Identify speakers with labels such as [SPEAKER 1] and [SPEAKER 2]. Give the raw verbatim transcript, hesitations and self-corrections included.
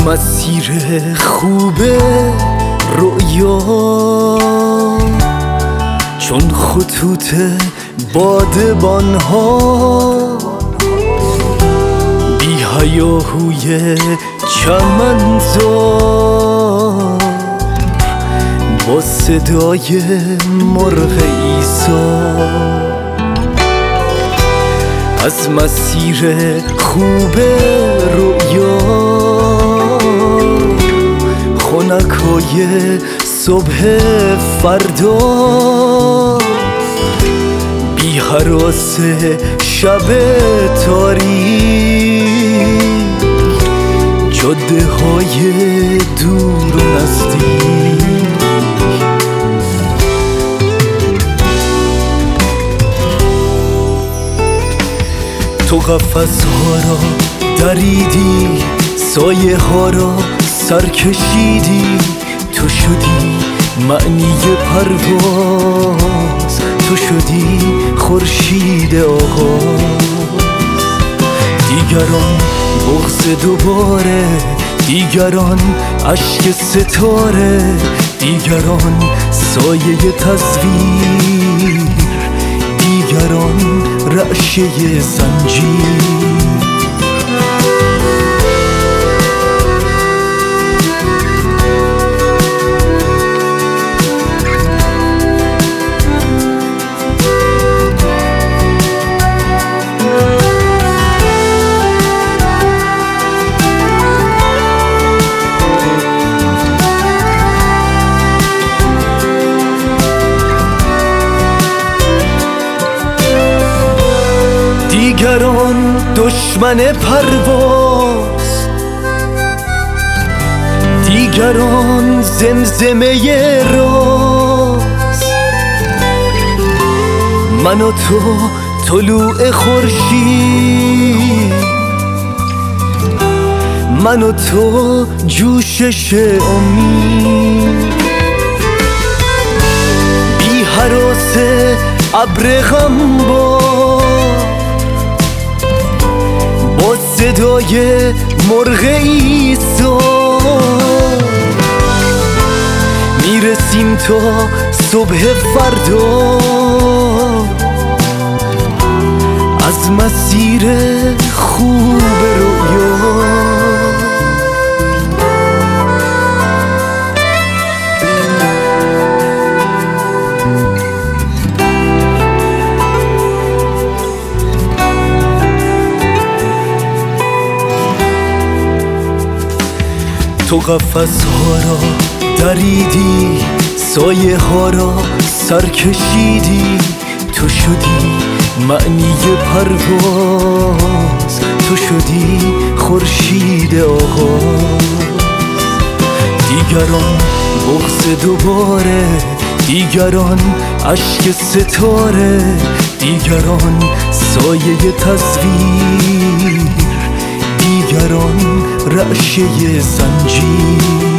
[SPEAKER 1] مسیر خوب رؤیا چون خطوط بادبان‌ها بی هیاهوی چمنزار با صدای مرغ ایثار. از مسیر خوب رؤیا خنکای صبح فردا بی هراس شب تاریک جاده های دور و نزدیک تو قفس ها را دریدی سایه ها را سر کشیدی تو شدی معنی پرواز تو شدی خورشید آغاز. دیگران بغض دوباره دیگران اشک ستاره دیگران سایه تصویر دیگران رعشه زنجیر. دیگران دشمن پرواز دیگران زمزمه راز من و تو طلوع خورشید من و تو جوشش امید بی هراس ابر غمبار با صدای مرغ ایثار میرسیم تا صبح فردا از مسیر خوب رؤیا. تو قفس ها را دریدی سایه ها را سر کشیدی تو شدی معنی پرواز تو شدی خورشید آغاز. دیگران بغض دوباره دیگران اشک ستاره دیگران سایه تصویر دیگران رعشه زنجیر.